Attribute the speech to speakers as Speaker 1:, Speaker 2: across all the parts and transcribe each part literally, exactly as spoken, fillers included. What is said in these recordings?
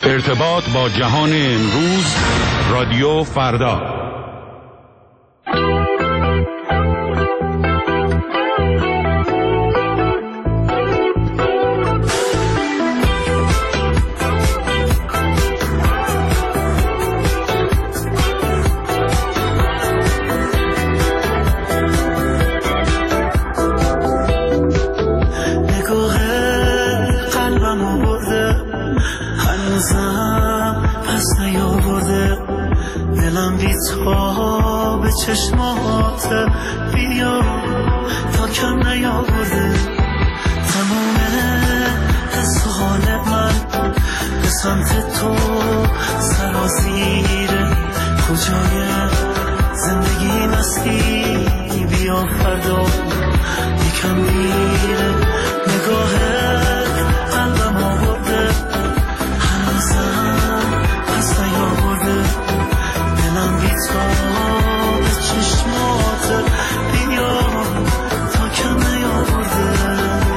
Speaker 1: ارتباط با جهان امروز، رادیو فردا.
Speaker 2: چشمات بیا تا کم نیاورده تمام حس و حال من به سمت تو سرازیره کجای زندگی مستی بیا فردا یکم میره نگاهت قلبم آورده هنوزم پس نیاورده دلم بی تو چشمات بیا تا کم نیاورده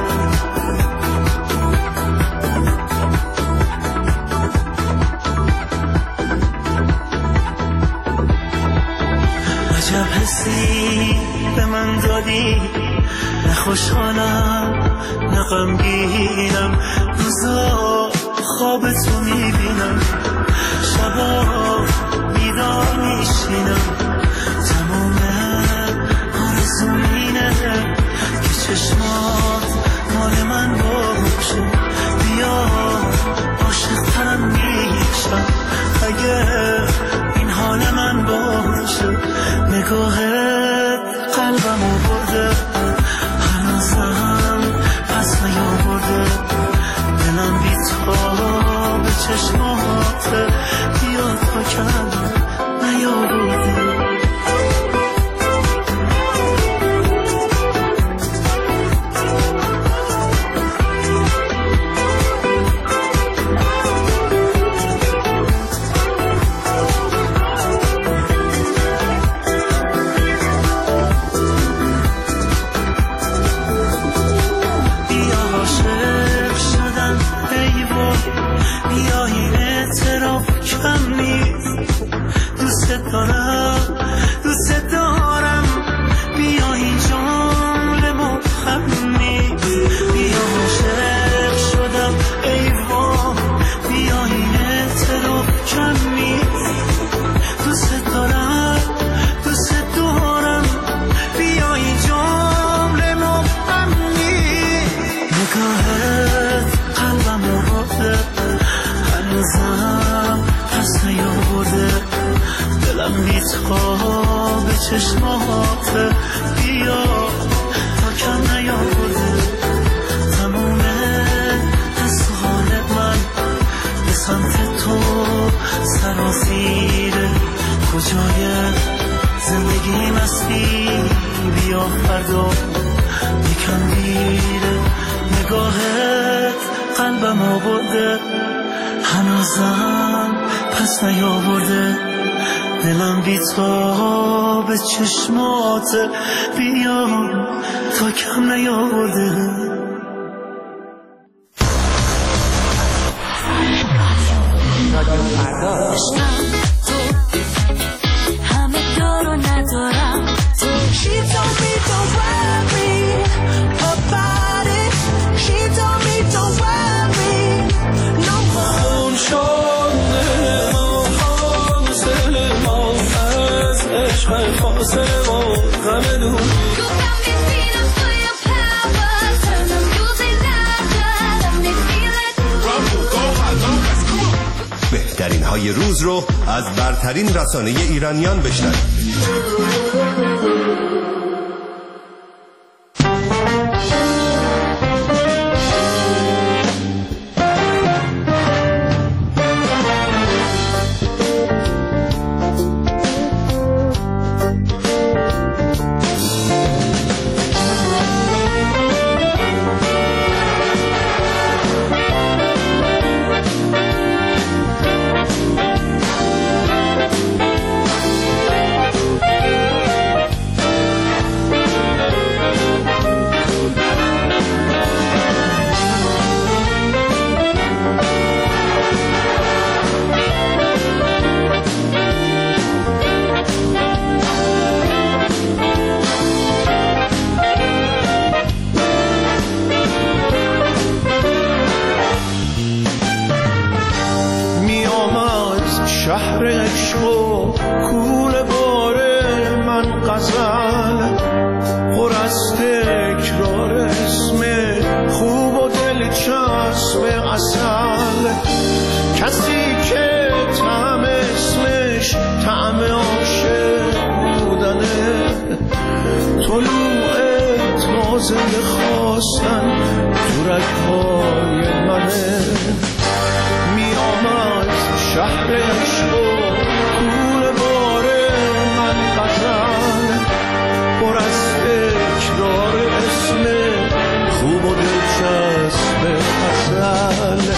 Speaker 2: عجب حسی به من دادی نه خوشحالم نه غمگینم روزا خواب تو میبینم شبا بیدار میشینم تمام آرزوم اینه که چشمات مال من باشه بیا عاشق‌ترم میشم اگه این حال من باشه نگاهت قلبمو برده هنوزم پس نیاورده دلم بی تو به چشمات بیا تا کم نیاورده چشمات بیا تا کم نیاورده تموم حس و حال من به سمت تو سرازیره کجای زندگی مستی بیا فردا یکم میره نگاهت قلبم آورده هنوزم پس نیاورده دلم بی تو به چشمات بیا تا کم نیاورده همه دارو ندارم تو She told me don't worry about it She told me don't worry no more فاصله ما غم دور بهترین های روز رو از برترین رسانه ایرانیان بشنوید.
Speaker 3: شهر عشق و کوره باره من غزل پر از تکرار اسم خوب و دلچسب عسل کسی که طعم اسمش طعم عاشق بودنه طلوع تازه خواستن تو رگ‌های منه میام از شهر عشق و کوره باره من غزل پر از تکرار اسم خوب و دلچسب عسل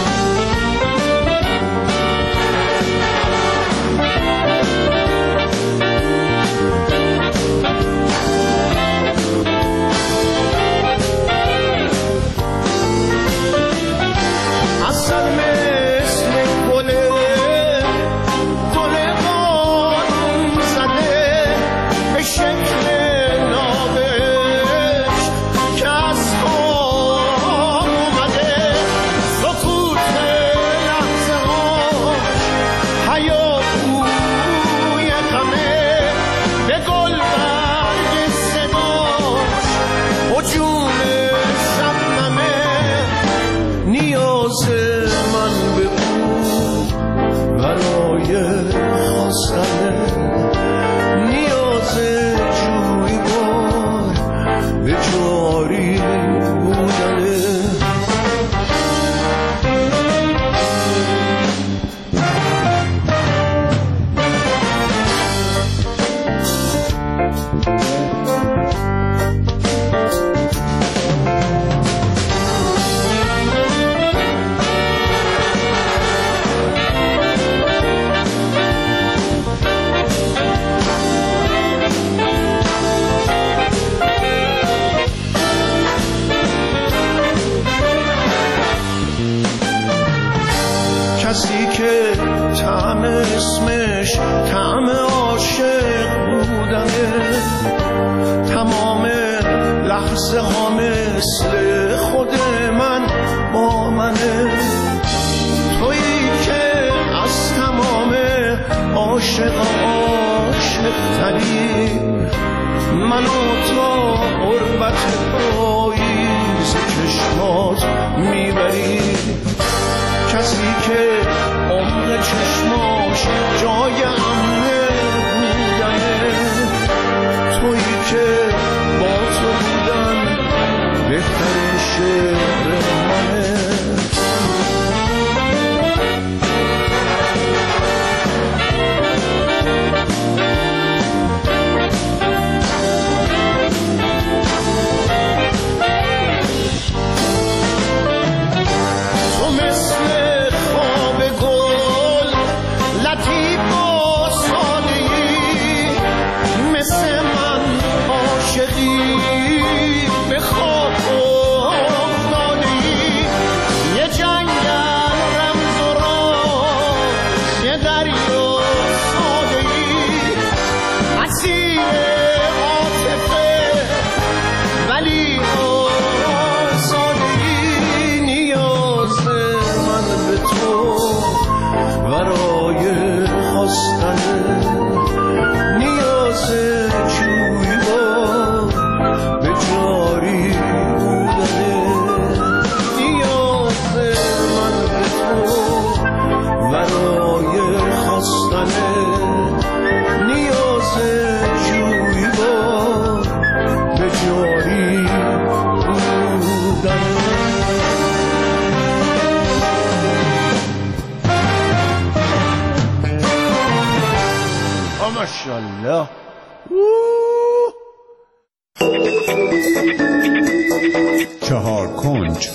Speaker 3: کسی که طعم اسمش طعم عاشق بودنه تمام لحظه ها مثل خود من با منه تویی که از تمام عاشق عاشق تری منو تا قربت پاییز چشمات میبری کسی که عمر چشماش جای امنه بودنه تویی که با تو بودن بهترین شعر منه ماشاءالله.
Speaker 1: چهار کنج.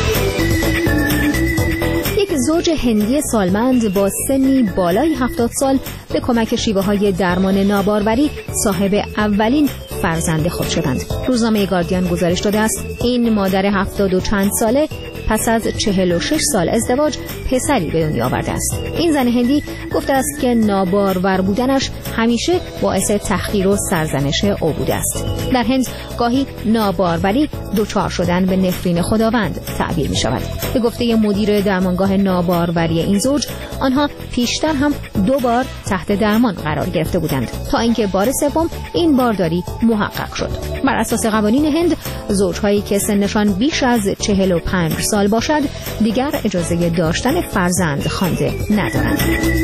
Speaker 4: یک زوج هندی سالمند با سنی بالای هفتاد سال به کمک شیوه‌های درمان ناباروری صاحب اولین فرزند خود شدند. روزنامه گاردین گزارش داده است این مادر هفتاد و چند ساله پس از چهل و شش سال ازدواج پسری به دنیا آورده است. این زن هندی گفته است که نابارور بودنش همیشه باعث تحقیر و سرزنش او بوده است. در هند گاهی ناباروری دچار شدن به نفرین خداوند تعبیر می شود. به گفته مدیر درمانگاه ناباروری این زوج، آنها پیشتر هم دو بار تحت درمان قرار گرفته بودند تا اینکه بار سوم این بارداری محقق شد. بر اساس قوانین هند، زوجهایی که سنشان بیش از چهل و پنج سال باشد دیگر اجازه داشتن فرزند خوانده ندارند.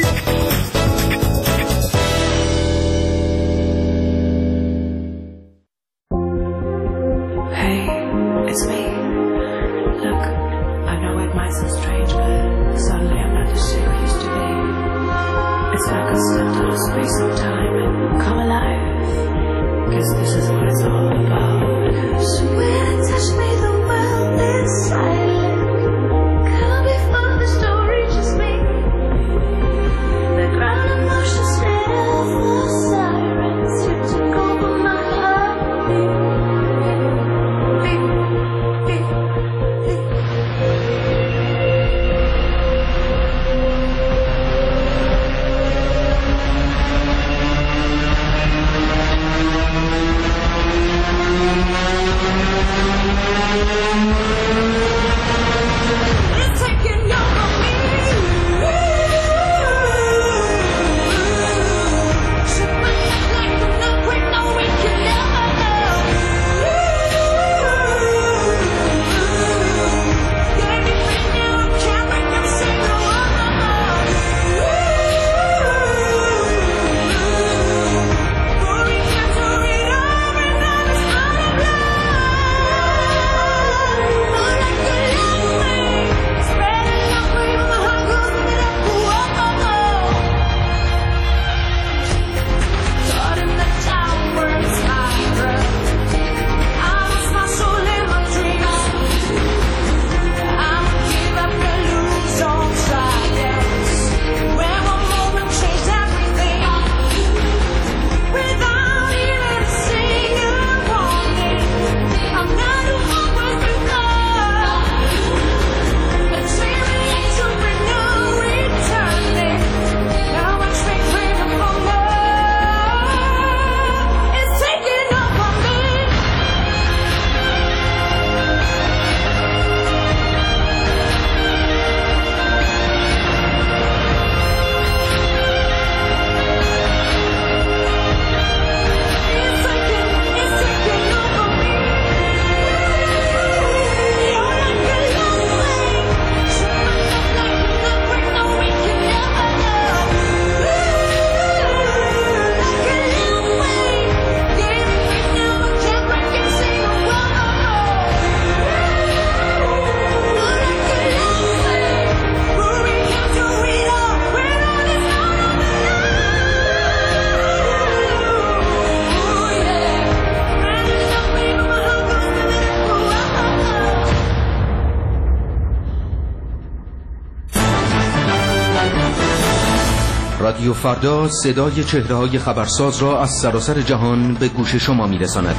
Speaker 5: رادیو فردا صدای چهره‌های خبرساز را از سراسر جهان به گوش شما می‌رساند.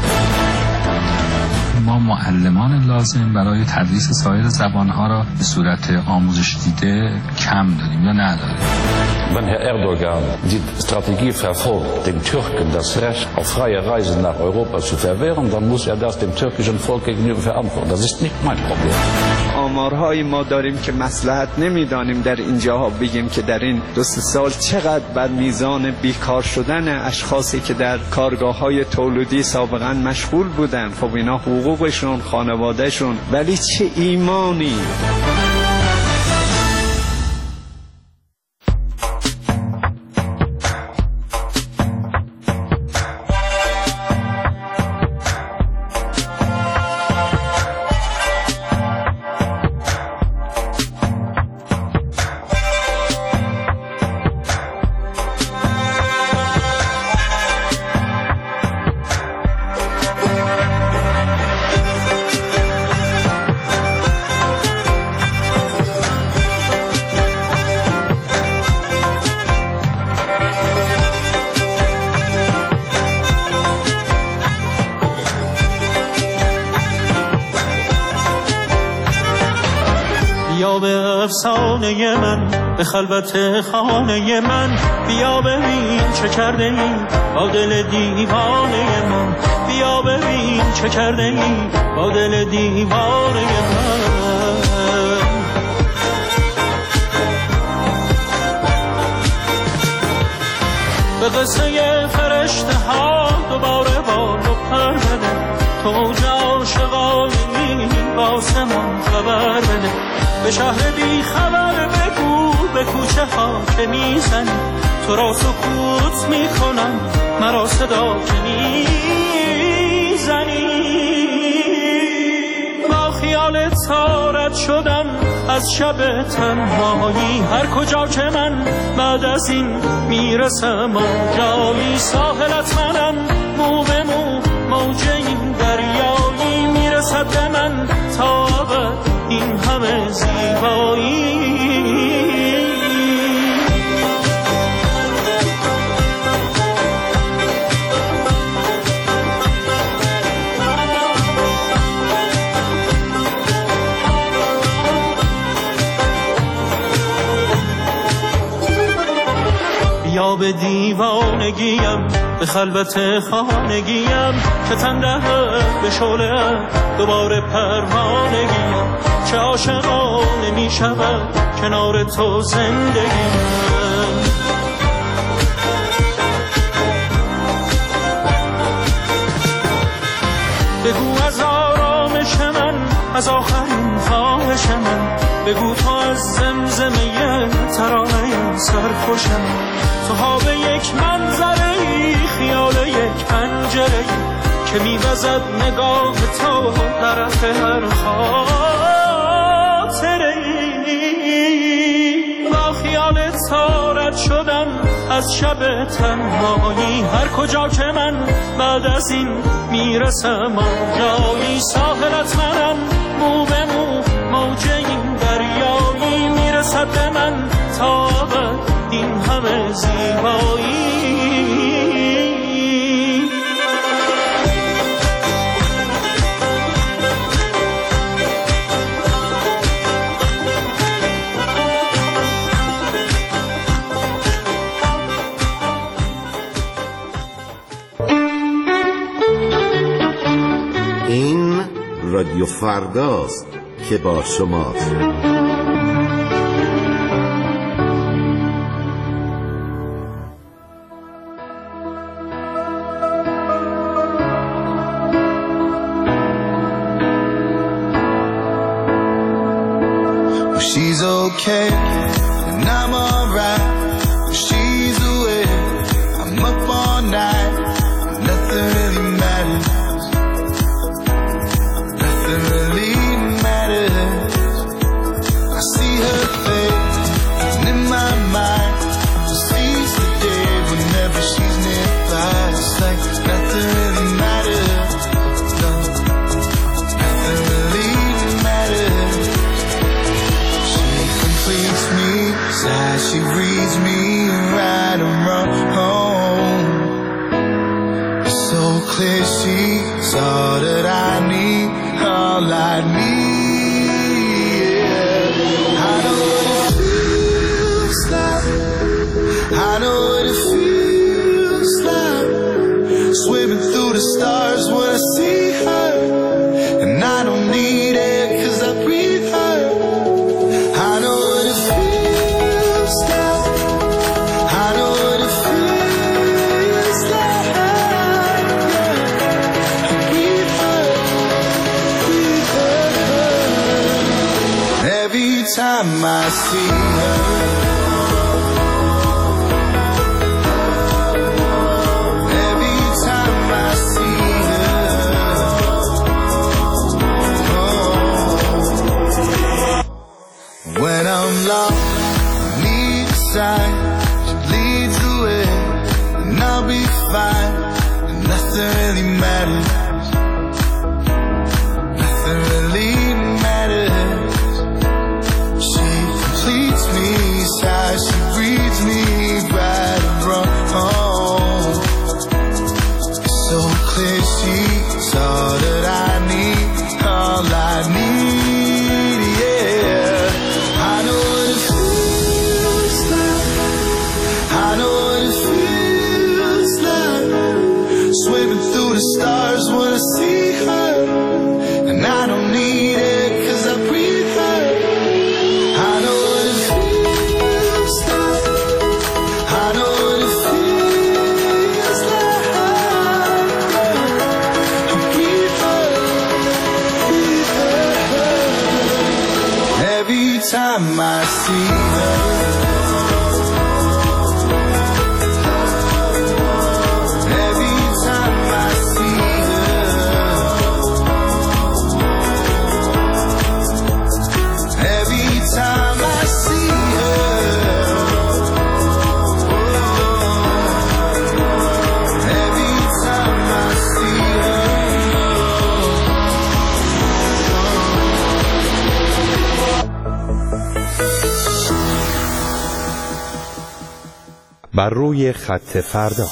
Speaker 6: ما معلمان لازم برای تدریس سایر زبان‌ها را به صورت آموزش دیده کم داریم یا نداریم.
Speaker 7: Wenn Herr Erdogan die Strategie verfolgt, den Türken das Recht auf freie Reise nach Europa zu verwehren, dann muss er das dem türkischen Volk gegenüber verantworten. Das ist nicht mein Problem.
Speaker 8: آمارهایی ما داریم که مصلحت نمیدانیم در اینجاها بگیم که در این دو سه سال چقدر بر میزان بیکار شدن اشخاصی که در کارگاه‌های تولیدی سابقا مشغول بودن، خب اینا حقوقشون، خانوادهشون، ولی چه ایمانی.
Speaker 9: افسانه من به خلوت خانه من. بیا ببین چه کرده ای با دل دیوانه من. بیا ببین چه کرده ای با دل دیوانه من. به قصه فرشته ها دوباره بال و پر بده. تو اوج عاشقانگی با آسمان خبر بده. به شهر بی خبر بگو به کوچه ها که میزنی تو را سکوت میکنم مرا صدا که میزنی. با خیالت تارت شدم از شب تنهایی. هر کجا که من بعد از این میرسم آنجایی. ساحلت منم مو به مو موج این دریایی. میرسد به من تا ابد این همه زیبایی. یا به دیوانگیم به خلوت خانگیم که تنده به شعله دوباره پروانگیم. چه عاشقانه می شود کنار تو زندگیم. بگو از آرامش من از آخرین خواهش من. بگو تو از زمزمه ترانه سرخوشم. تو ها به یک منظره خیال یک پنجره که میوزد نگاه تو طرف هر خاطره. با خیالت تارت شدم از شب تنهایی. هر کجا که من بعد از این میرسم آنجایی. ساحلت منم مو به مو موج این دریایی. میرسد به من تا ابد این همه زیبایی.
Speaker 10: این رادیو فرداست که با شماست.
Speaker 3: She's okay, and I'm alright. She's away, I'm up all night. Nothing really matters. Nothing really matters. I see her face, and in my mind, just seize the day whenever she's nearby. It's like nothing really matters. No, nothing really matters. Completes me, as she reads me right around home. It's so clear she's all that I need, all I need. Yeah. I know what it feels like. I know what it feels like. Swimming through the stars when I see her, and I don't need it 'cause I breathe her. I know what it feels like. I know what it feels like. Yeah. I breathe her, breathe her. Every time I see her, every time I see her, oh. When I'm lost, need a sign. She leads the way, and I'll be fine. And nothing really matters. Nothing really matters. She completes me, as she reads me right around home. It's so clear she's all that I need, all I need. Yeah, I know. see her. Every time I see her. Every time I see her. Every time I see her.
Speaker 2: بر روی خط فردا.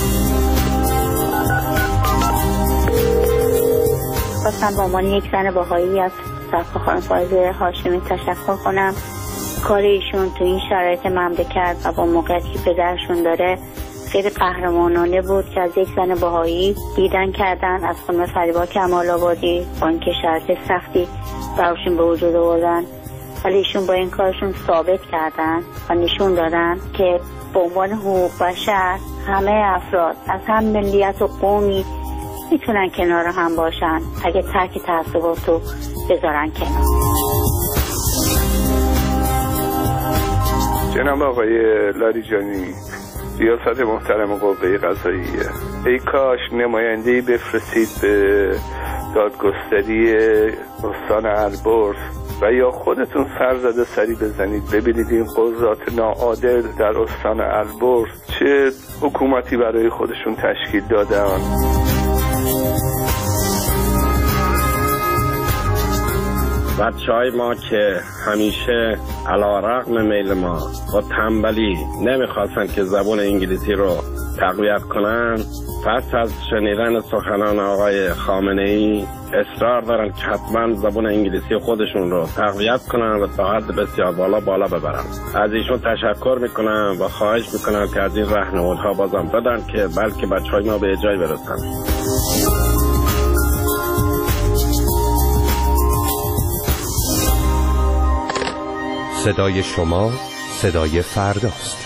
Speaker 11: خواستم به عنوان یک زن بهایی از سرکار خانم فائزه هاشمی تشکر کنم. کار ایشون تو این شرایط مملکت و با موقعیتی که پدرشون داره خیلی قهرمانانه بود که از یک زن بهایی دیدن کردن از خانم فریبا کمال آبادی با اینکه شرایط سختی براشون به وجود آوردن، ولی ایشون با این کارشون ثابت کردن و نشون دادن که به عنوان حقوق بشر همه افراد از هم ملیت و قومی میتونن کنار هم باشن اگه ترک تعصباتو بذارن کنار.
Speaker 12: جناب آقای لاریجانی، ریاست محترم قوه قضاییه، ای کاش نماینده‌ای بفرستید به دادگستری استان البرز و یا خودتون سرزده سری بزنید ببینید این قضات ناعادل در استان البرز چه حکومتی برای خودشون تشکیل دادن.
Speaker 13: بچه های ما که همیشه علی رغم میل ما با تنبلی نمیخواستن که زبان انگلیسی رو تقویت کنن، پس از شنیدن سخنان آقای خامنه ای اصرار دارن که حتما زبان انگلیسی خودشون رو تقویت کنن و تا حد بسیار بالا بالا ببرن. از ایشون تشکر میکنم و خواهش میکنم که از این راهنمودها بازم بدن که بلکه بچه های ما به جای برسن.
Speaker 2: صدای شما صدای فرداست.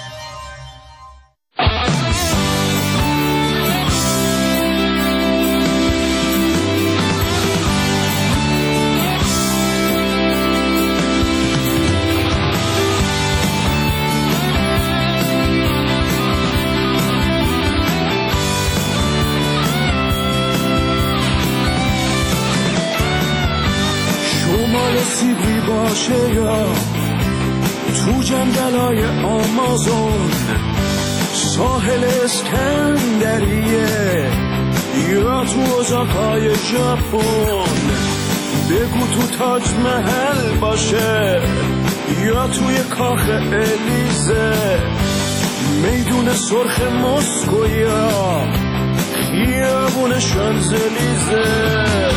Speaker 9: شمال سیبری باشه یا تو جنگلای آمازون، ساحل اسکندریه یا تو ازاقای ژاپن، بگو تو تاج محل باشه یا توی کاخ الیزه، میدون سرخ مسکو یا خیابون شانزلیزه.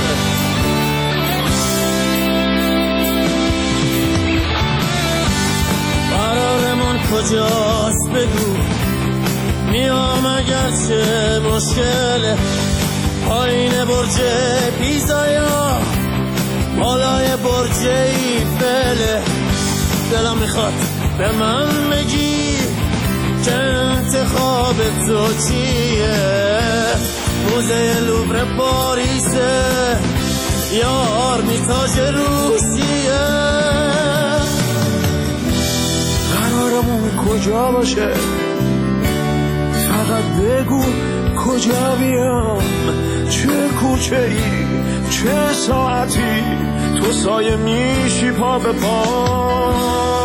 Speaker 9: قرارمون کجاست بگو، میام اگرچه مشکله، پایین برج پیزا یا بالای برج ایفله. دلم میخواد به من بگی که انتخاب تو چیه، موزه لوبر پاریسه یا آرمیتاژ روسیه. قرارمون کجا باشه، فقط بگو کجا بیام، چه کوچه ای چه ساعتی تو سایه میشی پا به پا.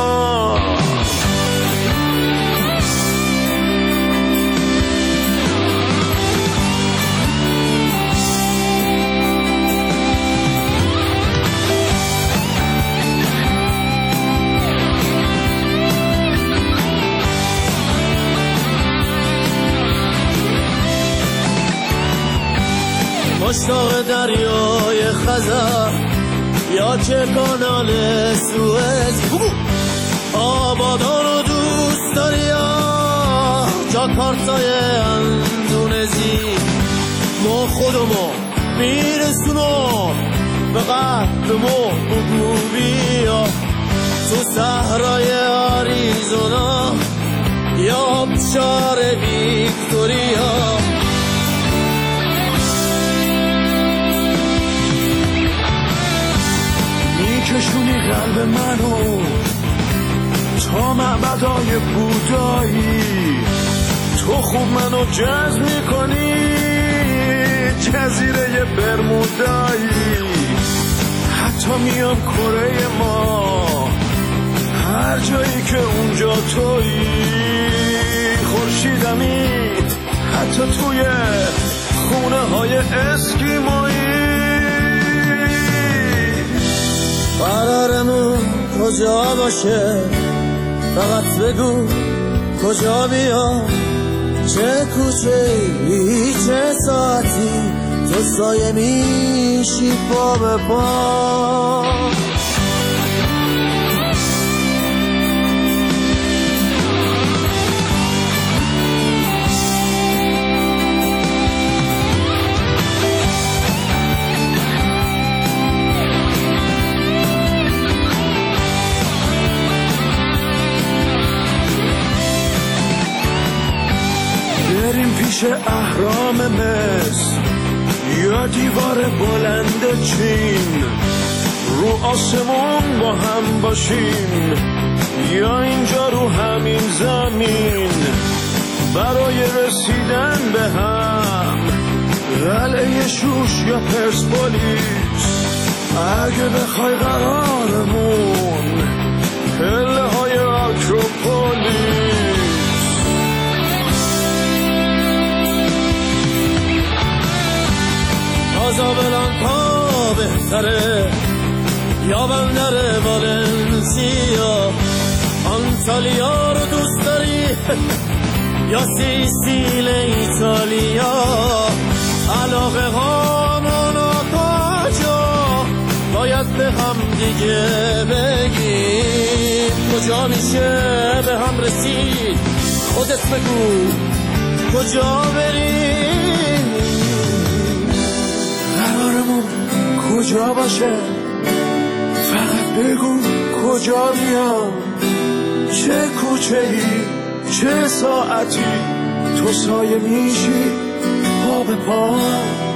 Speaker 9: مشتاق دریای خزر یا که کانال سوئز، آبادان رو دوست داری یا جاکارتای اندونزی، ما خودمو میرسونم به قهرمو بگو بیا تو صحرای آریزونا یا بشار ویکتوریا. میکشونی قلب منو
Speaker 14: تا معبدای بودایی. تو خوب منو جذب میکنی، جزیره برمودایی. حتی میام کره ما، هر جایی که اونجا تویی. خورشیدمی حتی توی خونه های اسکیمایی.
Speaker 15: قرارمون کجا باشه، فقط بگو کجا بیام. چه کوچه ای چه ساعتی تو سایه میشی پا به پا.
Speaker 14: بریم پیش اهرام مصر یا دیوار بلند چین، رو آسمون با هم باشیم یا اینجا رو همین زمین. برای رسیدن به هم قلعه شوش یا پرسپولیس، اگه بخوای قرارمون پله های آکروپولیس.
Speaker 15: آزابلان پا بهتره یا بندر والنسیا. آنتالیا رو دوست داری یا سیسیل ایتالیا؟ علاقه هامون کجا باید به هم دیگه بگیم. کجا میشه به هم رسید، خودت بگو کجا بریم.
Speaker 14: قرارمون کجا باشه، فقط بگو کجا بیام. چه کوچه ای چه ساعتی تو سایه میشی پا به پا.